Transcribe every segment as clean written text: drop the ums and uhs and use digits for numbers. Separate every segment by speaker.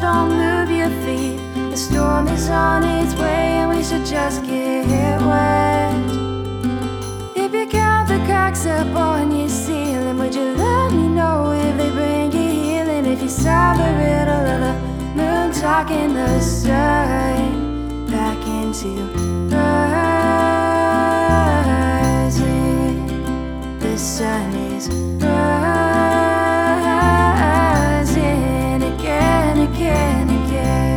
Speaker 1: don't move your feet. The storm is on its way and we should just get wet. If you count the cracks up on your ceiling, would you let me know if they bring you healing? If you solve the riddle of the moon talking the sun back into rising, the sun is rising again, again, again.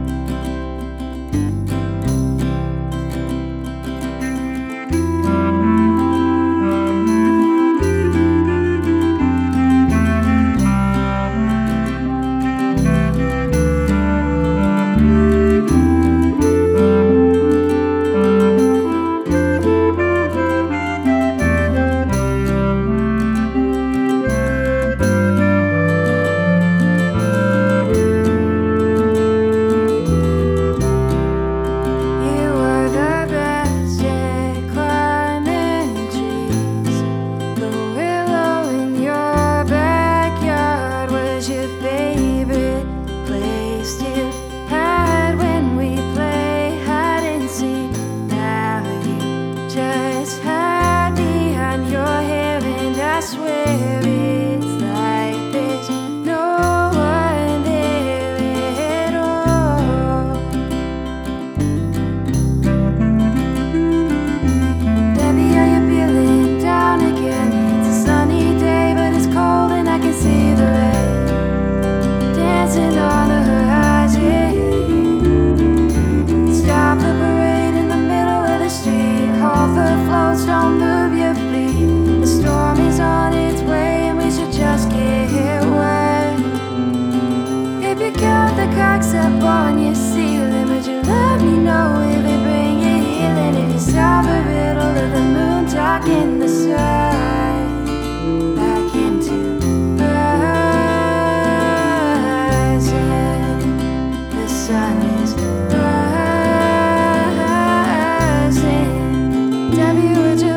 Speaker 1: I swear it's like there's no one there at all. Debbie, are you feeling down again? It's a sunny day, but it's cold and I can see the rain dancing on the horizon. Stop the parade in the middle of the street. Hold the floats, don't move your feet. The storm is on its way and we should just get wet. If you count the cracks up on your ceiling, would you let me know if they bring you healing? If you solve the riddle of the moon talking the sun back into rising, the sun is rising. Debbie, would you